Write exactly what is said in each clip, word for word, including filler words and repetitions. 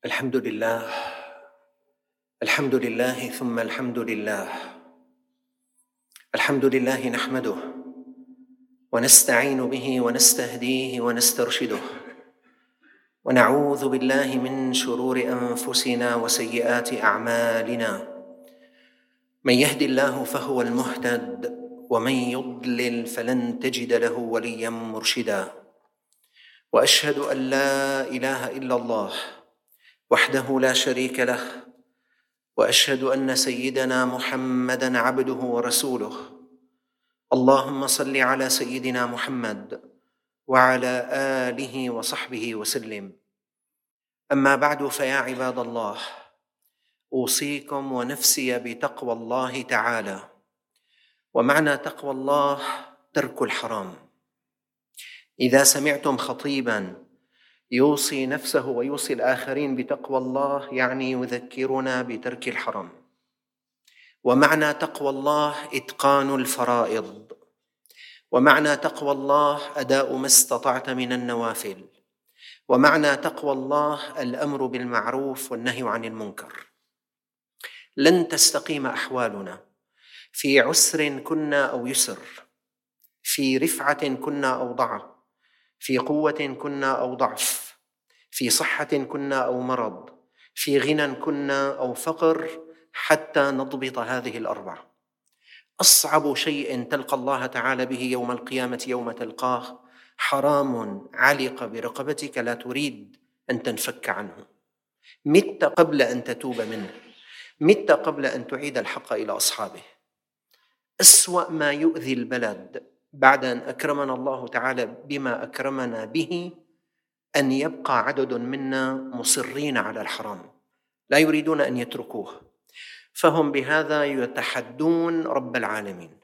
الحمد لله الحمد لله ثم الحمد لله الحمد لله نحمده ونستعين به ونستهديه ونسترشده ونعوذ بالله من شرور أنفسنا وسيئات أعمالنا. من يهد الله فهو المهتد ومن يضلل فلن تجد له وليا مرشدا. وأشهد أن لا إله إلا الله وحده لا شريك له، وأشهد أن سيدنا محمدًا عبده ورسوله. اللهم صل على سيدنا محمد وعلى آله وصحبه وسلم. أما بعد، فيا عباد الله، أوصيكم ونفسي بتقوى الله تعالى. ومعنى تقوى الله ترك الحرام. إذا سمعتم خطيباً يوصي نفسه ويوصي الآخرين بتقوى الله، يعني يذكرنا بترك الحرام. ومعنى تقوى الله إتقان الفرائض، ومعنى تقوى الله أداء ما استطعت من النوافل، ومعنى تقوى الله الأمر بالمعروف والنهي عن المنكر. لن تستقيم أحوالنا في عسر كنا أو يسر، في رفعة كنا أو ضعف، في قوة كنا أو ضعف، في صحة كنا أو مرض، في غنى كنا أو فقر، حتى نضبط هذه الأربعة. أصعب شيء تلقى الله تعالى به يوم القيامة يوم تلقاه حرام علق برقبتك لا تريد أن تنفك عنه. مت قبل أن تتوب منه، مت قبل أن تعيد الحق إلى أصحابه. أسوأ ما يؤذي البلد بعد أن أكرمنا الله تعالى بما أكرمنا به أن يبقى عدد منا مصرين على الحرام لا يريدون أن يتركوه، فهم بهذا يتحدون رب العالمين.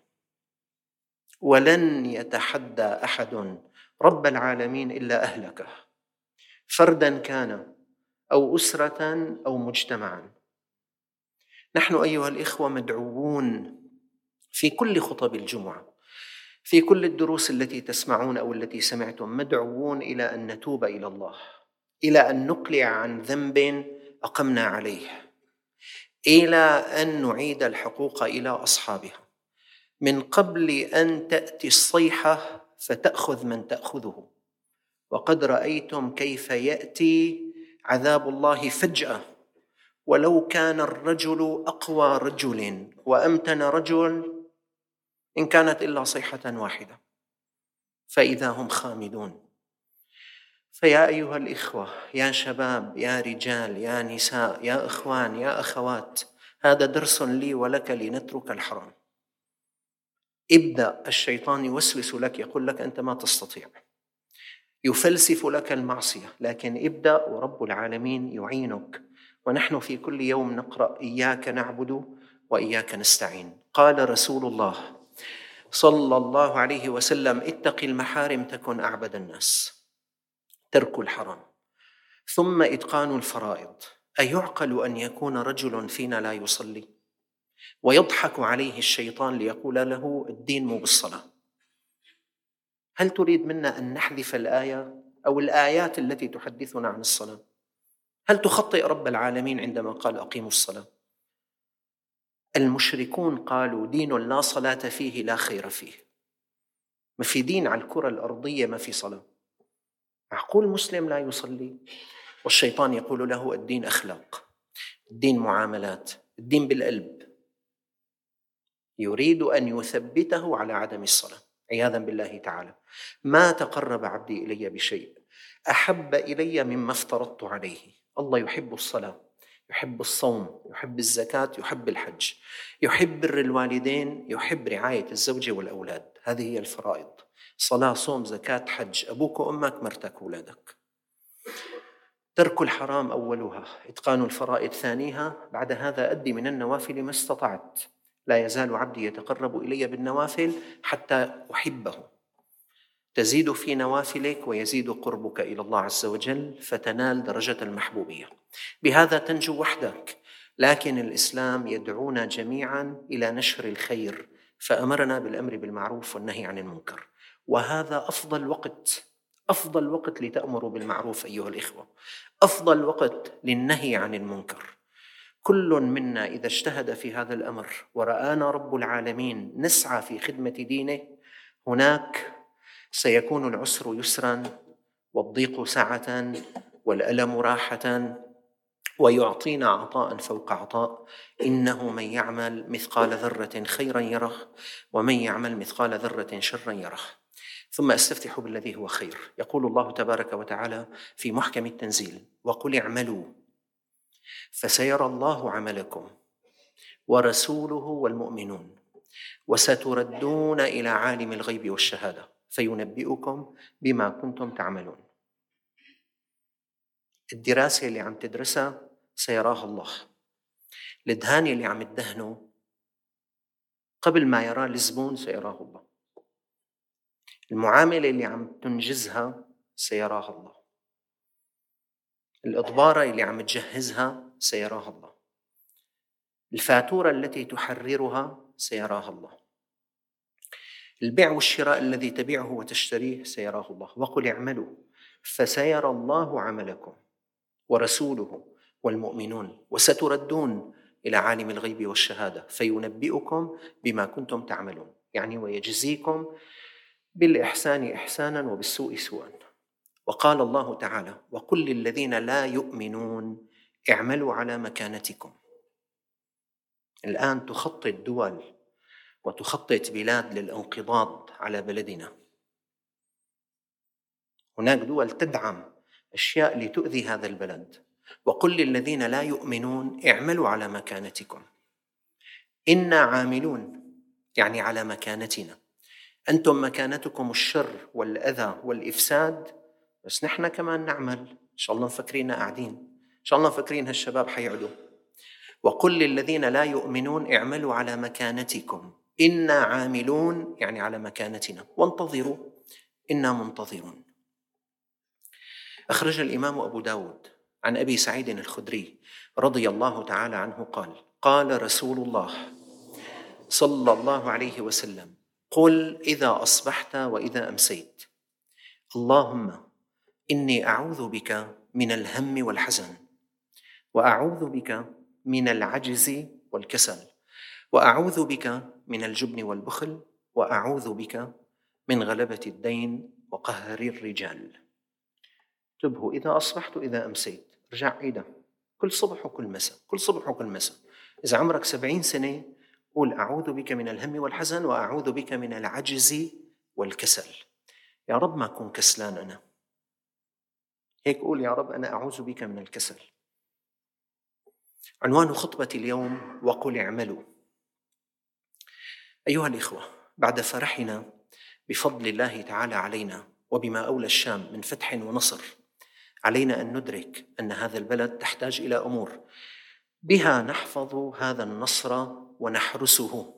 ولن يتحدى أحد رب العالمين إلا أهلكه، فرداً كان أو أسرة أو مجتمعاً. نحن أيها الإخوة مدعوون في كل خطب الجمعة، في كل الدروس التي تسمعون أو التي سمعتم، مدعوون إلى أن نتوب إلى الله، إلى أن نقلع عن ذنب أقمنا عليه، إلى أن نعيد الحقوق إلى أصحابها من قبل أن تأتي الصيحة فتأخذ من تأخذه. وقد رأيتم كيف يأتي عذاب الله فجأة، ولو كان الرجل أقوى رجل وأمتن رجل إن كانت إلا صيحة واحدة، فإذا هم خامدون. فيا أيها الإخوة، يا شباب، يا رجال، يا نساء، يا إخوان، يا أخوات، هذا درس لي ولك لنترك الحرام. ابدأ الشيطان يوسوس لك، يقول لك أنت ما تستطيع، يفلسف لك المعصية، لكن ابدأ ورب العالمين يعينك. ونحن في كل يوم نقرأ إياك نعبد وإياك نستعين. قال رسول الله صلى الله عليه وسلم: اتق المحارم تكن أعبد الناس. ترك الحرام ثم إتقان الفرائض. أيعقل أن يكون رجل فينا لا يصلي ويضحك عليه الشيطان ليقول له الدين مو بالصلاة؟ هل تريد منا أن نحذف الآية أو الآيات التي تحدثنا عن الصلاة؟ هل تخطئ رب العالمين عندما قال أقيموا الصلاة؟ المشركون قالوا دين لا صلاة فيه لا خير فيه. ما في دين على الكرة الأرضية ما في صلاة. معقول مسلم لا يصلي؟ والشيطان يقول له الدين أخلاق، الدين معاملات، الدين بالقلب. يريد أن يثبته على عدم الصلاة عياذا بالله تعالى. ما تقرب عبدي إلي بشيء أحب إلي مما افترضت عليه. الله يحب الصلاة، يحب الصوم، يحب الزكاة، يحب الحج، يحب بر الوالدين، يحب رعاية الزوجة والأولاد. هذه هي الفرائض: صلاة، صوم، زكاة، حج، أبوك وأمك، مرتك وولادك. ترك الحرام أولها، إتقان الفرائض ثانيها. بعد هذا أدي من النوافل ما استطعت. لا يزال عبدي يتقرب إلي بالنوافل حتى أحبه. تزيد في نوافلك ويزيد قربك إلى الله عز وجل، فتنال درجة المحبوبية. بهذا تنجو وحدك. لكن الإسلام يدعونا جميعا إلى نشر الخير، فأمرنا بالأمر بالمعروف والنهي عن المنكر. وهذا أفضل وقت، أفضل وقت لتأمروا بالمعروف أيها الإخوة، أفضل وقت للنهي عن المنكر. كل منا إذا اجتهد في هذا الأمر ورآنا رب العالمين نسعى في خدمة دينه، هناك سيكون العسر يسرا والضيق سعة والألم راحة، ويعطينا عطاء فوق عطاء. إنه من يعمل مثقال ذرة خيرا يره ومن يعمل مثقال ذرة شرا يره. ثم أستفتح بالذي هو خير. يقول الله تبارك وتعالى في محكم التنزيل: وقل اعملوا فسيرى الله عملكم ورسوله والمؤمنون وستردون إلى عالم الغيب والشهادة فينبئكم بما كنتم تعملون. الدراسة اللي عم تدرسها سيراها الله، الدهان اللي عم تدهنه قبل ما يراه الزبون سيراه الله، المعاملة اللي عم تنجزها سيراها الله، الإضبارة اللي عم تجهزها سيراها الله، الفاتورة التي تحررها سيراها الله، البيع والشراء الذي تبيعه وتشتريه سيراه الله. وقل اعملوا فسيرى الله عملكم ورسوله والمؤمنون وستردون إلى عالم الغيب والشهادة فينبئكم بما كنتم تعملون، يعني ويجزيكم بالإحسان إحسانا وبالسوء سوءا. وقال الله تعالى: وقل للذين لا يؤمنون اعملوا على مكانتكم. الآن تخطط دول وتخطط بلاد للانقضاض على بلدنا، هناك دول تدعم أشياء لتؤذي هذا البلد. وقل للذين لا يؤمنون اعملوا على مكانتكم إنا عاملون، يعني على مكانتنا، أنتم مكانتكم الشر والأذى والإفساد، بس نحن كمان نعمل. إن شاء الله مفكرين قاعدين، إن شاء الله مفكرين هالشباب حيعدوا. وقل للذين لا يؤمنون اعملوا على مكانتكم إنا عاملون، يعني على مكانتنا، وانتظروا إنا منتظرون. أخرج الإمام أبو داود عن أبي سعيد الخدري رضي الله تعالى عنه قال: قال رسول الله صلى الله عليه وسلم: قل إذا أصبحت وإذا أمسيت اللهم إني أعوذ بك من الهم والحزن، وأعوذ بك من العجز والكسل، وأعوذ بك من الجبن والبخل، وأعوذ بك من غلبة الدين وقهر الرجال. انتبهوا، إذا أصبحت وإذا أمسيت، رجع عيدا كل صبح وكل مساء، كل صبح وكل مساء. إذا عمرك سبعين سنة قول: أعوذ بك من الهم والحزن، وأعوذ بك من العجز والكسل. يا رب ما أكون كسلان أنا، هيك قول: يا رب أنا أعوذ بك من الكسل. عنوان خطبتي اليوم: وقل اعملوا. أيها الإخوة، بعد فرحنا بفضل الله تعالى علينا وبما أولى الشام من فتح ونصر، علينا أن ندرك أن هذا البلد تحتاج إلى أمور بها نحفظ هذا النصر ونحرسه.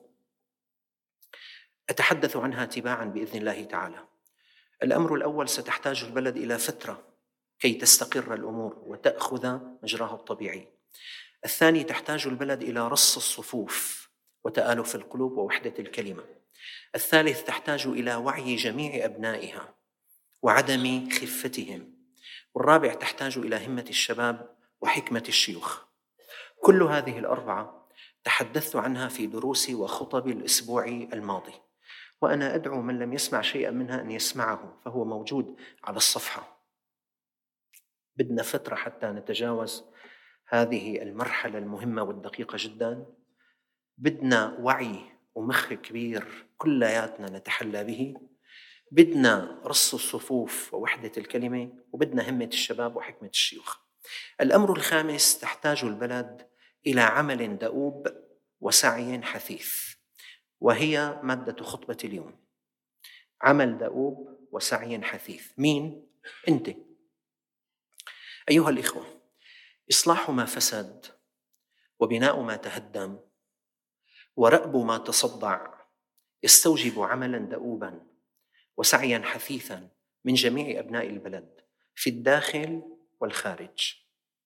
أتحدث عنها تباعا بإذن الله تعالى. الأمر الأول: ستحتاج البلد إلى فترة كي تستقر الأمور وتأخذ مجراها الطبيعي. الثاني: تحتاج البلد إلى رص الصفوف وتآلف القلوب ووحدة الكلمة. الثالث: تحتاج إلى وعي جميع أبنائها وعدم خفتهم. والرابع: تحتاج إلى همة الشباب وحكمة الشيوخ. كل هذه الأربعة تحدثت عنها في دروسي وخطبي الأسبوع الماضي، وأنا أدعو من لم يسمع شيئا منها أن يسمعه، فهو موجود على الصفحة. بدنا فترة حتى نتجاوز هذه المرحلة المهمة والدقيقة جدا. بدنا وعي ومخ كبير كلياتنا نتحلى به، بدنا رص الصفوف ووحدة الكلمة، وبدنا همة الشباب وحكمة الشيوخ. الأمر الخامس: تحتاج البلد إلى عمل دؤوب وسعي حثيث، وهي مادة خطبة اليوم. عمل دؤوب وسعي حثيث. مين؟ أنت. أيها الإخوة، إصلاح ما فسد وبناء ما تهدم ورأب ما تصدع يستوجب عملا دؤوبا وسعيا حثيثا من جميع أبناء البلد في الداخل والخارج.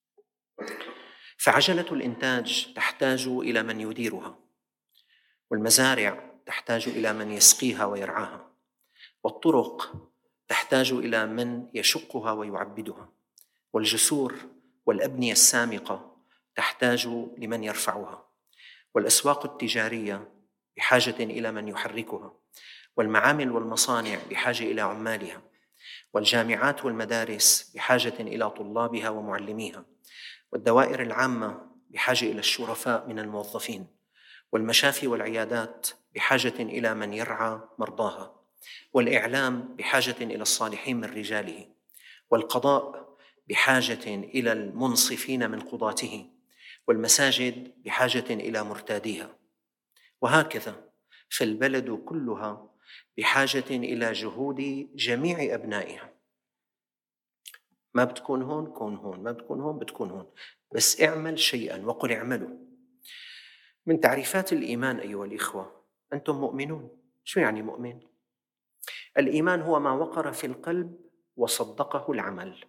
فعجلة الإنتاج تحتاج إلى من يديرها، والمزارع تحتاج إلى من يسقيها ويرعاها، والطرق تحتاج إلى من يشقها ويعبدها، والجسور والأبنية السامقة تحتاج لمن يرفعها، والأسواق التجارية بحاجة إلى من يحركها، والمعامل والمصانع بحاجة إلى عمالها، والجامعات والمدارس بحاجة إلى طلابها ومعلميها، والدوائر العامة بحاجة إلى الشرفاء من الموظفين، والمشافي والعيادات بحاجة إلى من يرعى مرضاها، والإعلام بحاجة إلى الصالحين من رجاله، والقضاء بحاجة إلى المنصفين من قضاته، والمساجد بحاجة إلى مرتاديها، وهكذا فالبلد كلها بحاجة إلى جهود جميع أبنائها. ما بتكون هون كون هون، ما بتكون هون بتكون هون، بس اعمل شيئا وقل اعملوا. من تعريفات الإيمان أيها الإخوة، أنتم مؤمنون. شو يعني مؤمن؟ الإيمان هو ما وقر في القلب وصدقه العمل.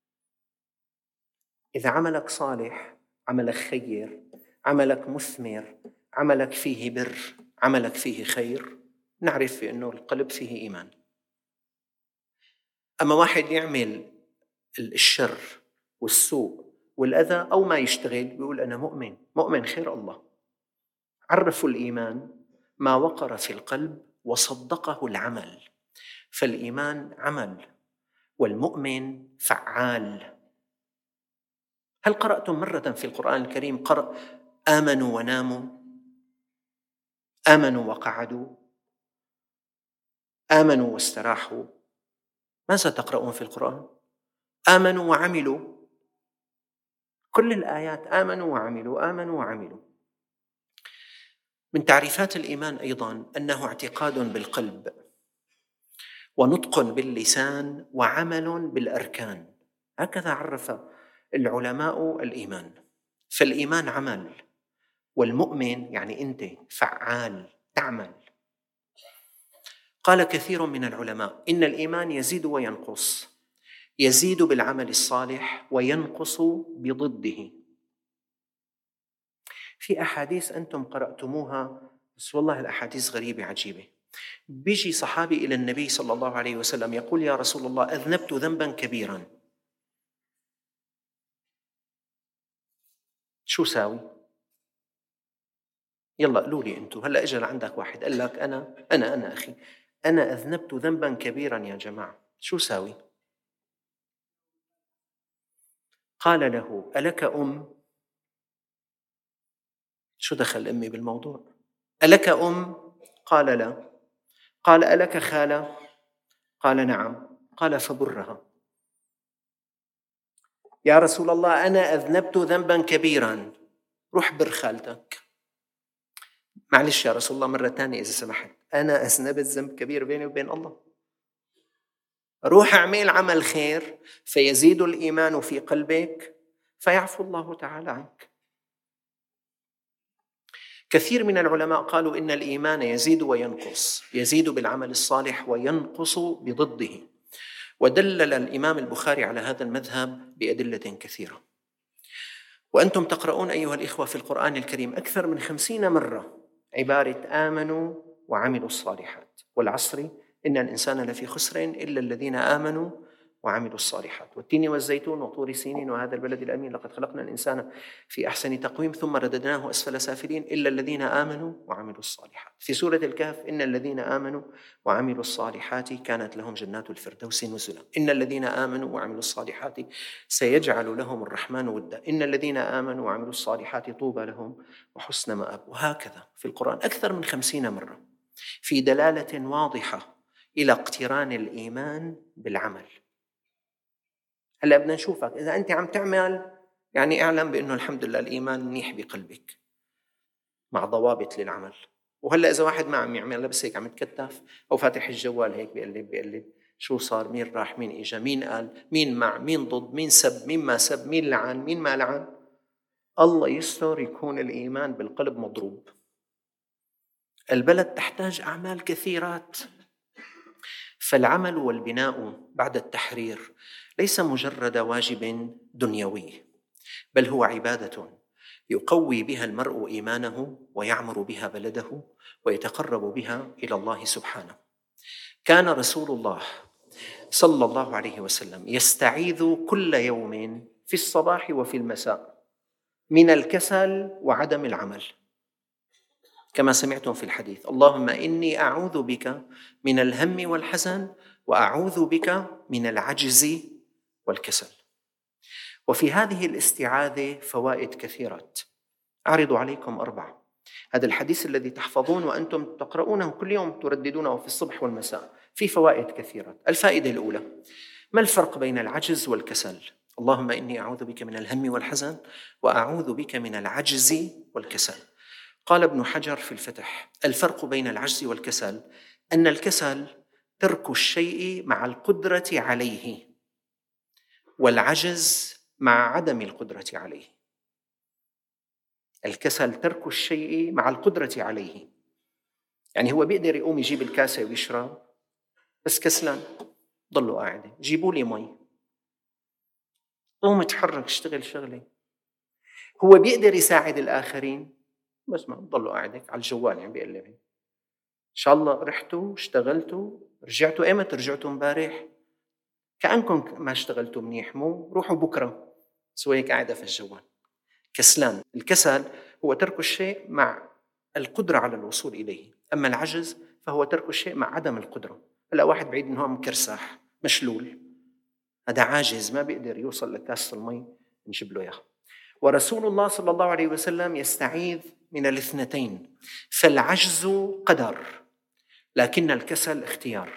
إذا عملك صالح، عملك خير، عملك مثمر، عملك فيه بر، عملك فيه خير، نعرف أنه القلب فيه إيمان. أما واحد يعمل الشر والسوء والأذى أو ما يشتغل بيقول أنا مؤمن، مؤمن خير الله. عرفوا الإيمان ما وقر في القلب وصدقه العمل، فالإيمان عمل والمؤمن فعال. هل قرأتم مرة في القرآن الكريم قرأ آمنوا وناموا، آمنوا وقعدوا، آمنوا واستراحوا؟ ماذا تقرؤون في القرآن؟ آمنوا وعملوا. كل الآيات آمنوا وعملوا، آمنوا وعملوا. من تعريفات الإيمان أيضا أنه اعتقاد بالقلب ونطق باللسان وعمل بالأركان. هكذا عرف العلماء الإيمان. فالإيمان عمل، والمؤمن يعني أنت فعال تعمل. قال كثير من العلماء إن الإيمان يزيد وينقص، يزيد بالعمل الصالح وينقص بضده. في أحاديث أنتم قرأتموها بس والله الأحاديث غريبة عجيبة. بيجي صحابي إلى النبي صلى الله عليه وسلم يقول يا رسول الله أذنبت ذنبا كبيرا، شو ساوي؟ يلا قولوا لي أنتم. هلأ إجا لعندك واحد قال لك أنا أنا أنا أخي أنا أذنبت ذنبا كبيرا يا جماعة، شو ساوي؟ قال له ألك أم؟ شو دخل أمي بالموضوع؟ ألك أم؟ قال لا. قال ألك خالة؟ قال نعم. قال فبرها. يا رسول الله أنا أذنبت ذنبا كبيرا، روح بر خالتك. معلش يا رسول الله مرة تانية إذا سمحت، أنا أذنبت ذنب كبير بيني وبين الله. روح اعمل عمل خير فيزيد الإيمان في قلبك فيعفو الله تعالى عنك. كثير من العلماء قالوا إن الإيمان يزيد وينقص، يزيد بالعمل الصالح وينقص بضده، ودلل الإمام البخاري على هذا المذهب بأدلة كثيرة. وأنتم تقرؤون أيها الإخوة في القرآن الكريم أكثر من خمسين مرة عبارة آمنوا وعملوا الصالحات، والعصر إن الإنسان لفي خسر إلا الذين آمنوا وعملوا الصالحات، والتين والزيتون وطور سينين وهذا البلد الأمين لقد خلقنا الإنسان في أحسن تقويم ثم رددناه أسفل سافلين إلا الذين آمنوا وعملوا الصالحات. في سورة الكهف إن الذين آمنوا وعملوا الصالحات كانت لهم جنات الفردوس نزلا، إن الذين آمنوا وعملوا الصالحات سيجعل لهم الرحمن ودا، إن الذين آمنوا وعملوا الصالحات طوبى لهم وحسن مآب. وهكذا في القرآن أكثر من خمسين مرة في دلالة واضحة إلى اقتران الإيمان بالعمل. هلأ بدنا نشوفك إذا أنت عم تعمل، يعني اعلم بأنه الحمد لله الإيمان منيح بقلبك مع ضوابط للعمل. وهلأ إذا واحد ما عم يعمل بس هيك عم يتكتف أو فاتح الجوال هيك بيقلب بيقلب شو صار، مين راح، مين إجا، مين قال، مين مع، مين ضد، مين سب، مين ما سب، مين لعن، مين ما لعن، الله يستر يكون الإيمان بالقلب مضروب. البلد تحتاج أعمال كثيرات. فالعمل والبناء بعد التحرير ليس مجرد واجب دنيوي، بل هو عبادة يقوي بها المرء إيمانه ويعمر بها بلده ويتقرب بها إلى الله سبحانه. كان رسول الله صلى الله عليه وسلم يستعيذ كل يوم في الصباح وفي المساء من الكسل وعدم العمل، كما سمعتم في الحديث: اللهم إني أعوذ بك من الهم والحزن وأعوذ بك من العجز والكسل. وفي هذه الاستعاذة فوائد كثيرة، أعرض عليكم أربعة. هذا الحديث الذي تحفظون وأنتم تقرؤونه كل يوم، ترددونه في الصبح والمساء، في فوائد كثيرة. الفائدة الأولى: ما الفرق بين العجز والكسل؟ اللهم إني أعوذ بك من الهم والحزن وأعوذ بك من العجز والكسل. قال ابن حجر في الفتح: الفرق بين العجز والكسل أن الكسل ترك الشيء مع القدرة عليه، والعجز مع عدم القدرة عليه. الكسل ترك الشيء مع القدرة عليه، يعني هو بيقدر يقوم يجيب الكاسة ويشرب بس كسلان، ضلوا قاعدة. جيبوا لي مي، قوم اتحرك اشتغل شغلة. هو بيقدر يساعد الآخرين بس ما ضلوا قاعدك على الجوال يعني بيقلب. إن شاء الله رحتوا اشتغلتوا رجعتوا. ايمت رجعتوا؟ امبارح. كأنكم ما اشتغلتوا منيح، مو روحوا بكرة، سوى هيك قاعدة في الجوال كسلان. الكسل هو ترك الشيء مع القدرة على الوصول إليه، أما العجز فهو ترك الشيء مع عدم القدرة. هلا واحد بعيد إنه مكرسح مشلول، هذا عاجز ما بيقدر يوصل لكاسة المي نجيب له إياها. ورسول الله صلى الله عليه وسلم يستعيذ من الاثنتين، فالعجز قدر لكن الكسل اختيار.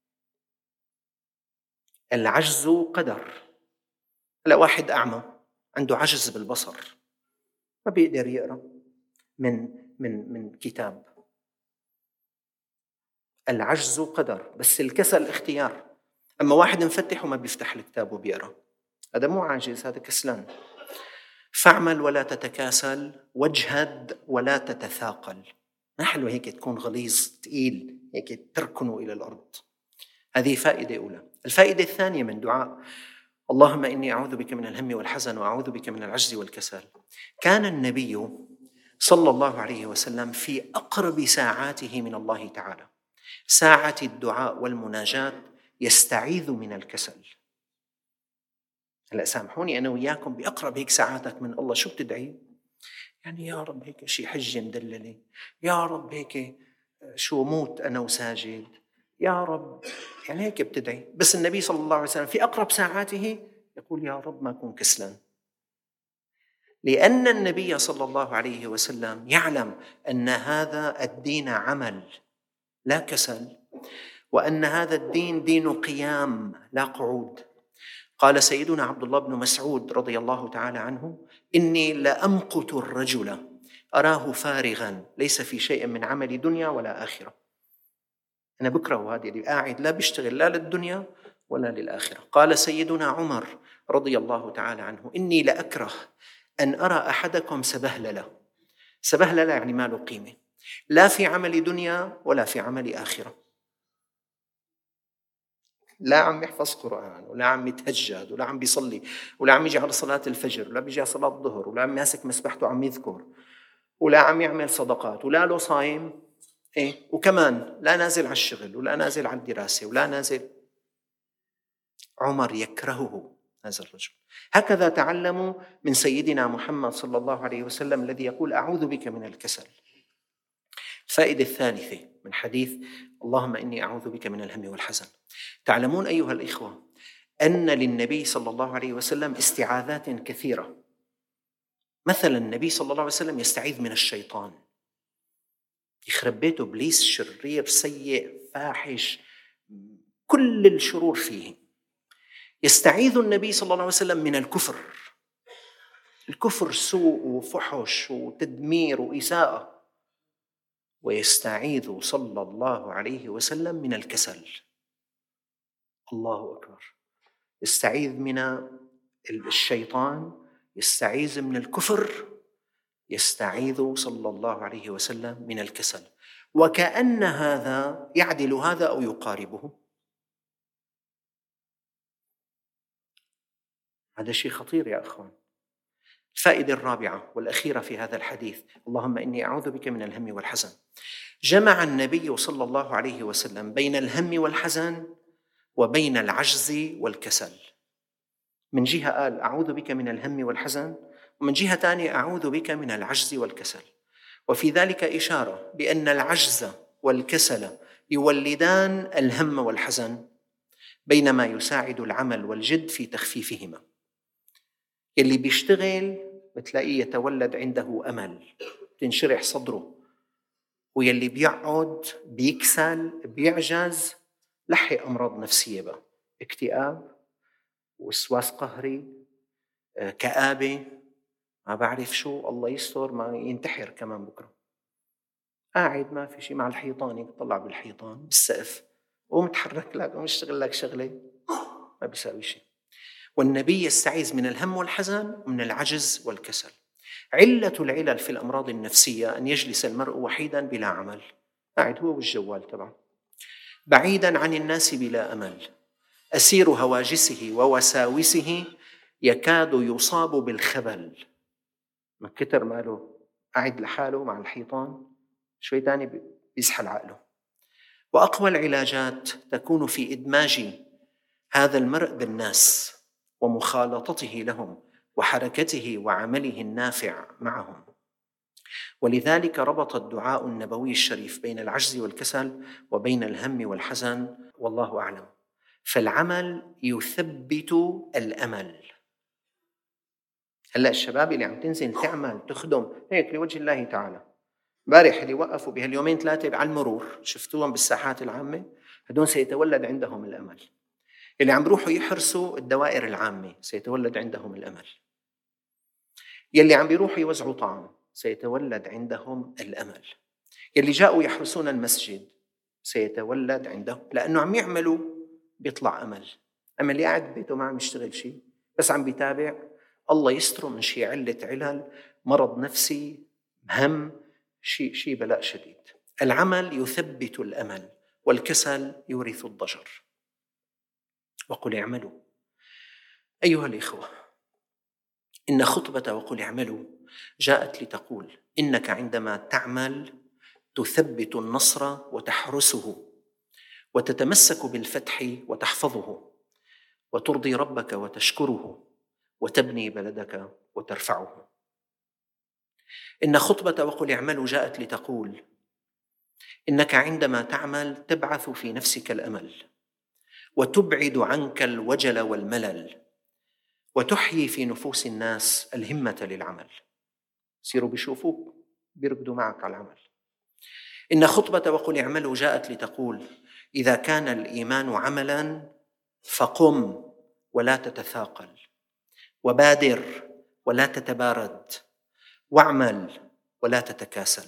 العجز قدر. هلا واحد أعمى عنده عجز بالبصر، ما بيقدر يقرأ من من من كتاب. العجز قدر بس الكسل اختيار. أما واحد مفتح وما بيفتح الكتاب وبيقرأ، هذا مو عاجز، هذا كسلان. فاعمل ولا تتكاسل، واجهد ولا تتثاقل. ما حلو هيك تكون غليظ تقيل هيك تركنه إلى الأرض. هذه فائدة أولى. الفائدة الثانية من دعاء اللهم إني أعوذ بك من الهم والحزن وأعوذ بك من العجز والكسل: كان النبي صلى الله عليه وسلم في أقرب ساعاته من الله تعالى، ساعة الدعاء والمناجاة، يستعيذ من الكسل. هلأ سامحوني أنا وياكم بأقرب هيك ساعاتك من الله شو بتدعي؟ يعني يا رب هيك شي حجة مدللة، يا رب هيك شو موت أنا وساجد، يا رب، يعني هيك بتدعي. بس النبي صلى الله عليه وسلم في أقرب ساعاته يقول يا رب ما أكون كسلان، لأن النبي صلى الله عليه وسلم يعلم أن هذا الدين عمل لا كسل، وأن هذا الدين دين قيام لا قعود. قال سيدنا عبد الله بن مسعود رضي الله تعالى عنه: إني لأمقت الرجل أراه فارغا ليس في شيء من عمل دنيا ولا آخرة. أنا بكره هذا اللي قاعد لا بيشتغل لا للدنيا ولا للآخرة. قال سيدنا عمر رضي الله تعالى عنه: إني لأكره أن أرى أحدكم سبهللة. سبهللة يعني ما له قيمة، لا في عمل دنيا ولا في عمل آخرة، لا عم يحفظ قرآن ولا عم يتهجد ولا عم بيصلي ولا عم يجي على صلاة الفجر ولا بيجي على صلاة الظهر ولا عم ياسك مسبحته عم يذكر ولا عم يعمل صدقات ولا له صايم، إيه؟ وكمان لا نازل على الشغل ولا نازل على الدراسة ولا نازل. عمر يكرهه هذا الرجل. هكذا تعلموا من سيدنا محمد صلى الله عليه وسلم الذي يقول أعوذ بك من الكسل. الفائدة الثالثة من حديث اللهم إني أعوذ بك من الهم والحزن: تعلمون أيها الإخوة أن للنبي صلى الله عليه وسلم استعاذات كثيرة. مثلا النبي صلى الله عليه وسلم يستعيذ من الشيطان، يخرب بيته إبليس شرير سيء فاحش كل الشرور فيه. يستعيذ النبي صلى الله عليه وسلم من الكفر، الكفر سوء وفحش وتدمير وإساءة. ويستعيذ صلى الله عليه وسلم من الكسل. الله أكبر. يستعيذ من الشيطان، يستعيذ من الكفر، يستعيذ صلى الله عليه وسلم من الكسل. وكأن هذا يعدل هذا أو يقاربه. هذا شيء خطير يا أخوان. الفائدة الرابعة والأخيرة في هذا الحديث اللهم إني أعوذ بك من الهم والحزن: جمع النبي صلى الله عليه وسلم بين الهم والحزن وبين العجز والكسل. من جهة قال أعوذ بك من الهم والحزن، ومن جهة ثانية أعوذ بك من العجز والكسل. وفي ذلك إشارة بأن العجز والكسل يولدان الهم والحزن، بينما يساعد العمل والجد في تخفيفهما. يلي بيشتغل بتلاقيه يتولد عنده أمل، تنشرح صدره، ويلي بيقعد بيكسل بيعجز لحق أمراض نفسية بقى، اكتئاب، وسواس قهري، كآبة، ما بعرف شو، الله يستر، ما ينتحر كمان بكرة. قاعد ما في شيء مع الحيطان، يطلع بالحيطان بالسقف ومتحرك لك ومشتغل لك شغلة ما بيساوي شيء. والنبي يستعيذ من الهم والحزن ومن العجز والكسل. علة العلل في الأمراض النفسية أن يجلس المرء وحيدا بلا عمل، قاعد هو والجوال تبعه، بعيدا عن الناس بلا أمل، أسير هواجسه ووساوسه، يكاد يصاب بالخبل من كتر ماله قاعد لحاله مع الحيطان، شوي تاني بيزحل عقله. وأقوى العلاجات تكون في إدماج هذا المرء بالناس ومخالطته لهم وحركته وعمله النافع معهم. ولذلك ربط الدعاء النبوي الشريف بين العجز والكسل وبين الهم والحزن، والله أعلم. فالعمل يثبت الأمل. هلأ الشباب اللي عم تنزل تعمل تخدم هيك لوجه الله تعالى، بارح اللي وقفوا بهاليومين ثلاثة على المرور شفتوهم بالساحات العامة، هدول سيتولد عندهم الأمل. اللي عم بيروحوا يحرسوا الدوائر العامة سيتولد عندهم الأمل. يلي عم بيروحوا يوزعوا طعام سيتولد عندهم الأمل. يلي جاءوا يحرسون المسجد سيتولد عندهم، لأنه عم يعملوا بيطلع أمل. أما اللي قاعد ببيته ما عم يشتغل شيء بس عم بيتابع، الله يستره من شيء علة علل، مرض نفسي، هم، شيء شيء بلاء شديد. العمل يثبت الأمل والكسل يورث الضجر. وقل اعملوا أيها الإخوة، إن خطبة وقل اعملوا جاءت لتقول إنك عندما تعمل تثبت النصر وتحرسه، وتتمسك بالفتح وتحفظه، وترضي ربك وتشكره، وتبني بلدك وترفعه. إن خطبة وقل اعملوا جاءت لتقول إنك عندما تعمل تبعث في نفسك الأمل، وتبعد عنك الوجل والملل، وتحيي في نفوس الناس الهمة للعمل. سيروا بيشوفوك بيركضوا معك على العمل. إن خطبة وقل اعملوا جاءت لتقول إذا كان الإيمان عملا فقم ولا تتثاقل، وبادر ولا تتبارد، واعمل ولا تتكاسل.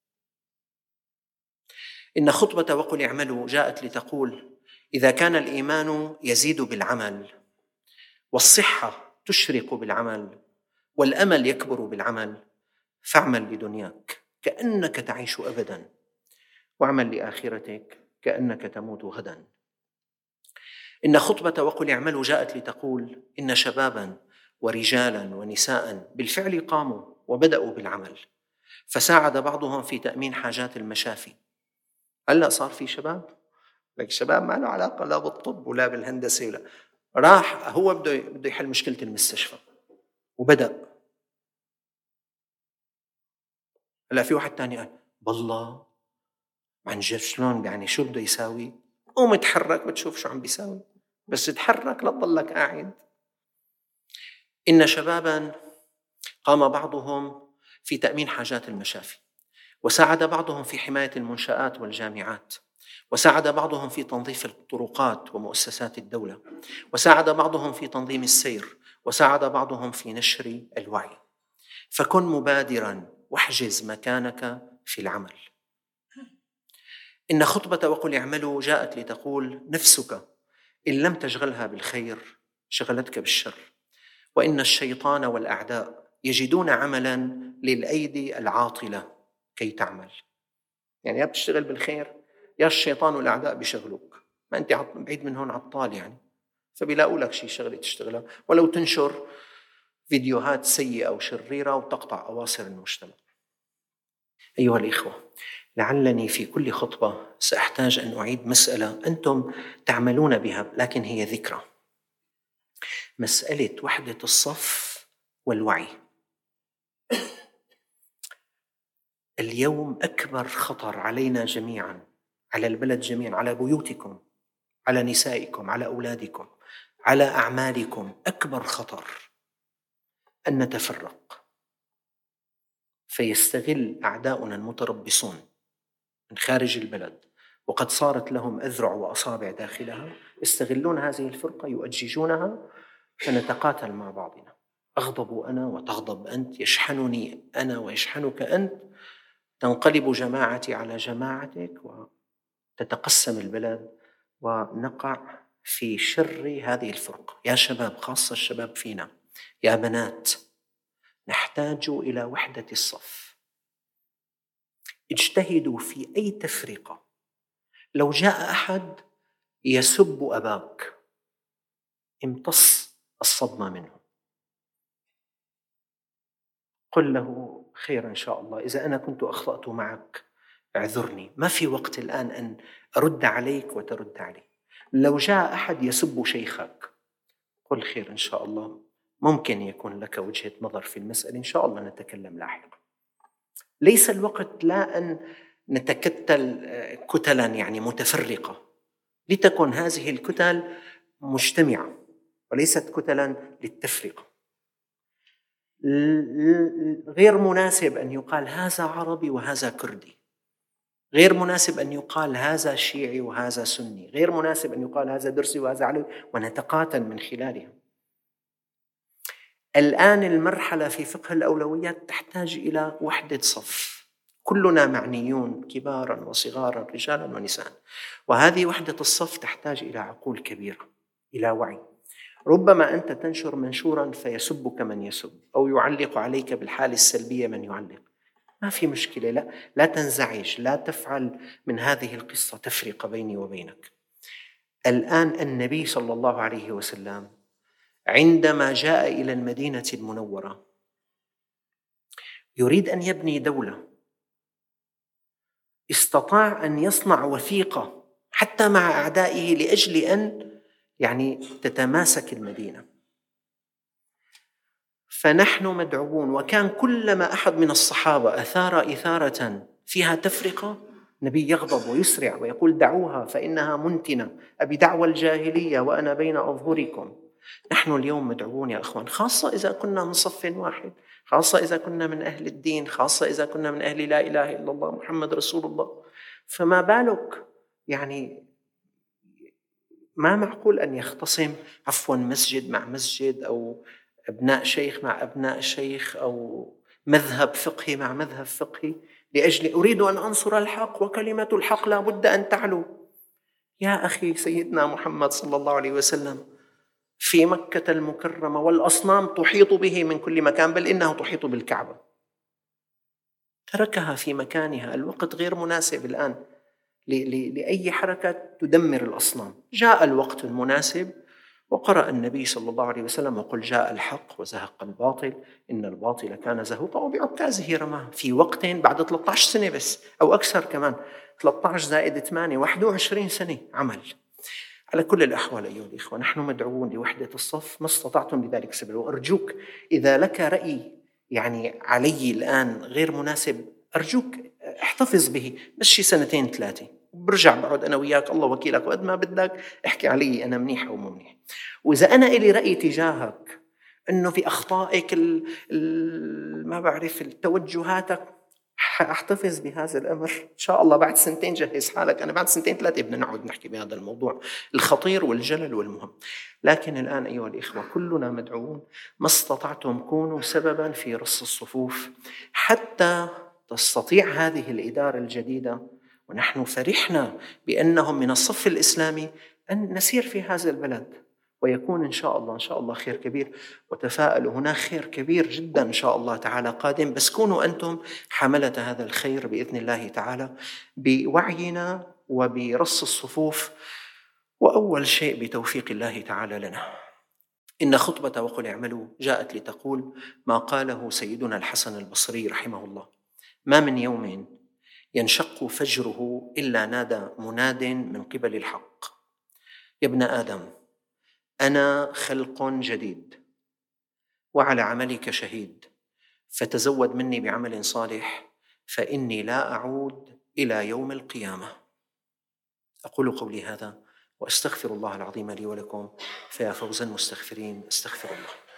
إن خطبة وقل اعملوا جاءت لتقول إذا كان الإيمان يزيد بالعمل، والصحة تشرق بالعمل، والأمل يكبر بالعمل، فاعمل لدنياك كأنك تعيش أبدا، واعمل لآخرتك كأنك تموت غدا. إن خطبة وقل اعملوا جاءت لتقول إن شبابا ورجالا ونساء بالفعل قاموا وبدأوا بالعمل، فساعد بعضهم في تأمين حاجات المشافي. هلأ صار في شباب، لك شباب ما له علاقة لا بالطب ولا بالهندسة ولا، راح هو بده بده يحل مشكلة المستشفى وبدأ. هلا في واحد تاني قال بالله عن جد شلون يعني شو بده يساوي؟ قوم اتحرك بتشوف شو عم بيساوي، بس اتحرك لا تضلك قاعد. إن شبابا قام بعضهم في تأمين حاجات المشافي، وساعد بعضهم في حماية المنشآت والجامعات، وساعد بعضهم في تنظيف الطرقات ومؤسسات الدولة، وساعد بعضهم في تنظيم السير، وساعد بعضهم في نشر الوعي. فكن مبادراً واحجز مكانك في العمل. إن خطبة وقل اعملوا جاءت لتقول نفسك إن لم تشغلها بالخير شغلتك بالشر، وإن الشيطان والأعداء يجدون عملاً للأيدي العاطلة كي تعمل. يعني يا بتشتغل بالخير يا الشيطان والأعداء بيشغلوك، ما أنت بعيد من هون عطال يعني، فبيلاقوا لك شيء شغلة تشتغلها، ولو تنشر فيديوهات سيئة أو شريرة وتقطع أواصر المجتمع. أيها الإخوة، لعلني في كل خطبة سأحتاج أن أعيد مسألة أنتم تعملون بها لكن هي ذكرى، مسألة وحدة الصف والوعي. اليوم أكبر خطر علينا جميعا، على البلد جميعا، على بيوتكم، على نسائكم، على أولادكم، على أعمالكم، أكبر خطر أن نتفرق، فيستغل أعداؤنا المتربصون من خارج البلد وقد صارت لهم أذرع وأصابع داخلها، يستغلون هذه الفرقة يؤججونها فنتقاتل مع بعضنا، أغضب أنا وتغضب أنت، يشحنني أنا ويشحنك أنت، تنقلب جماعتي على جماعتك وتتقسم البلد ونقع في شر هذه الفرقة. يا شباب، خاصة الشباب فينا، يا بنات، نحتاج إلى وحدة الصف. اجتهدوا في أي تفرقة. لو جاء أحد يسب أباك امتص الصدمة منه، قل له خير إن شاء الله، إذا أنا كنت أخطأت معك اعذرني، ما في وقت الآن أن أرد عليك وترد علي. لو جاء أحد يسب شيخك قل خير إن شاء الله، ممكن يكون لك وجهة نظر في المسألة، إن شاء الله نتكلم لاحقا. ليس الوقت لا أن نتكتل كتلا يعني متفرقة، لتكن هذه الكتل مجتمعة وليست كتلا للتفرقة. غير مناسب أن يقال هذا عربي وهذا كردي، غير مناسب أن يقال هذا شيعي وهذا سني، غير مناسب أن يقال هذا درزي وهذا علوي ونتقاتل من خلالها. الآن المرحلة في فقه الأولويات تحتاج إلى وحدة صف، كلنا معنيون كبارا وصغارا، رجالا ونساء، وهذه وحدة الصف تحتاج إلى عقول كبيرة، إلى وعي. ربما أنت تنشر منشورا فيسبك من يسب أو يعلق عليك بالحالة السلبية من يعلق، ما في مشكلة، لا, لا تنزعج، لا تفعل من هذه القصة تفرقة بيني وبينك. الآن النبي صلى الله عليه وسلم عندما جاء إلى المدينة المنورة يريد أن يبني دولة، استطاع أن يصنع وثيقة حتى مع أعدائه لأجل أن يعني تتماسك المدينة. فنحن مدعوون، وكان كلما أحد من الصحابة أثار إثارة فيها تفرقة نبي يغضب ويسرع ويقول دعوها فإنها منتنة، أبي دعوى الجاهلية وأنا بين أظهركم. نحن اليوم مدعوون يا أخوان، خاصة إذا كنا من صف واحد، خاصة إذا كنا من أهل الدين، خاصة إذا كنا من أهل لا إله إلا الله محمد رسول الله. فما بالك يعني ما معقول أن يختصم عفوا مسجد مع مسجد أو أبناء شيخ مع أبناء شيخ أو مذهب فقهي مع مذهب فقهي لأجل أريد أن أنصر الحق وكلمة الحق لا بد أن تعلو. يا أخي، سيدنا محمد صلى الله عليه وسلم في مكة المكرمة والأصنام تحيط به من كل مكان، بل إنها تحيط بالكعبة، تركها في مكانها. الوقت غير مناسب الآن لأي حركة تدمر الأصنام. جاء الوقت المناسب وقرأ النبي صلى الله عليه وسلم وقل جاء الحق وزهق الباطل إن الباطل كان زهوقا وبعكازه رماه، في وقت بعد ثلاثة عشر سنة بس أو أكثر كمان، ثلاثة عشر زائد ثمانية واحد وعشرين سنة عمل. على كل الأحوال أيها الإخوة، نحن مدعوون لوحدة الصف ما استطعتم لذلك سبيلا. وأرجوك إذا لك رأي يعني علي الآن غير مناسب أرجوك احتفظ به بس شي سنتين ثلاثة، برجع بقعد أنا وياك الله وكيلك وقد ما بدك احكي علي أنا منيح أو مو منيح. وإذا أنا إلي رأي تجاهك أنه في أخطائك ال ال ما بعرف التوجهاتك، أحتفظ بهذا الأمر إن شاء الله. بعد سنتين جهز حالك، أنا بعد سنتين ثلاثة بدنا نقعد نحكي بهذا الموضوع الخطير والجلل والمهم. لكن الآن أيها الإخوة كلنا مدعوون، ما استطعتم كونوا سببا في رص الصفوف حتى تستطيع هذه الإدارة الجديدة، ونحن فرحنا بأنهم من الصف الإسلامي، أن نسير في هذا البلد ويكون إن شاء الله إن شاء الله خير كبير. وتفاءلوا، هناك خير كبير جدا إن شاء الله تعالى قادم، بس كونوا أنتم حملة هذا الخير بإذن الله تعالى بوعينا وبرص الصفوف، وأول شيء بتوفيق الله تعالى لنا. إن خطبة وقل اعملوا جاءت لتقول ما قاله سيدنا الحسن البصري رحمه الله: ما من يوم ينشق فجره إلا نادى مناد من قبل الحق: يا ابن آدم، أنا خلق جديد وعلى عملك شهيد، فتزود مني بعمل صالح فإني لا أعود إلى يوم القيامة. أقول قولي هذا وأستغفر الله العظيم لي ولكم، فيا فوز المستغفرين، استغفر الله.